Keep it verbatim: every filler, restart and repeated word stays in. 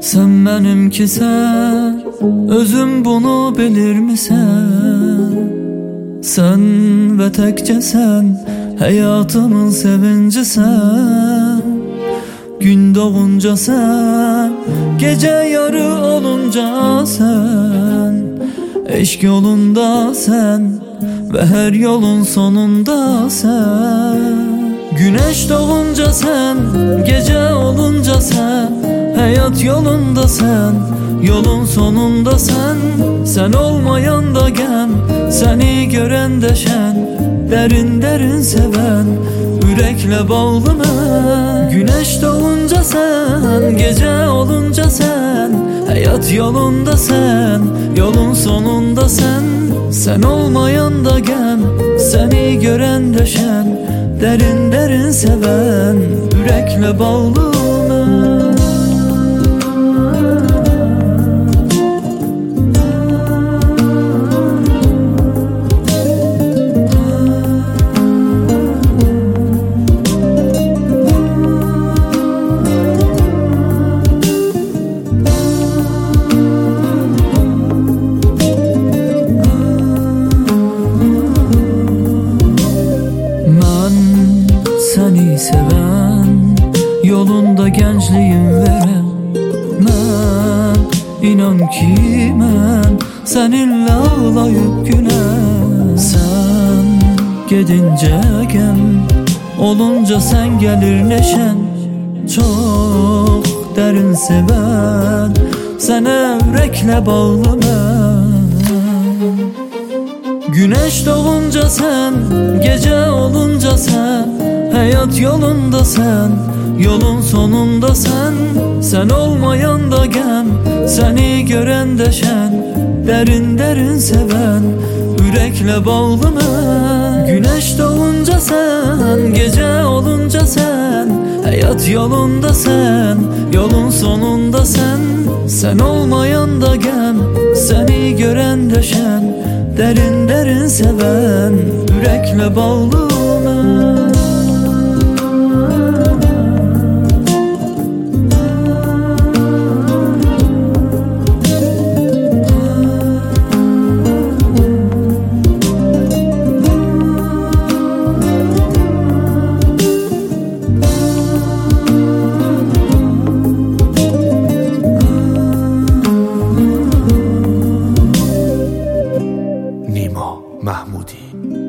Sen benimkisən, özüm bunu bilirmisən? Sen ve tekcəsən, həyatımın sevincisən. Gün doğunca sen, gece yarı olunca sen. Eşk yolunda sen ve her yolun sonunda sen. Güneş doğunca sen, gece olunca sen. Hayat yolunda sen, yolun sonunda sen. Sen olmayan da gem, seni gören de şen. Derin derin seven, yürekle bağlı mən. Güneş doğunca sen, gece olunca sen. Hayat yolunda sen, yolun sonunda sen. Sen olmayan da gem, seni gören de şen. Derin derin seven, yürekle bağlı mən. Seni seven, yolunda gençliğim veren. Mən, inan ki mən seninle ağlayıp gülen. Sen gedince gem, olunca sen gelir neşen. Çok derin seven, sana yürekle bağlı mən. Güneş doğunca sen, gece olunca sen. Hayat yolunda sen, yolun sonunda sen. Sen olmayan da gem, seni gören de şen. Derin derin seven, yürekle bağlı mən. Güneş doğunca sen, gece olunca sen. Hayat yolunda sen, yolun sonunda sen. Sen olmayan da gem, seni gören de şen. Derin derin seven, yürekle bağlı mən. نیما محمودی.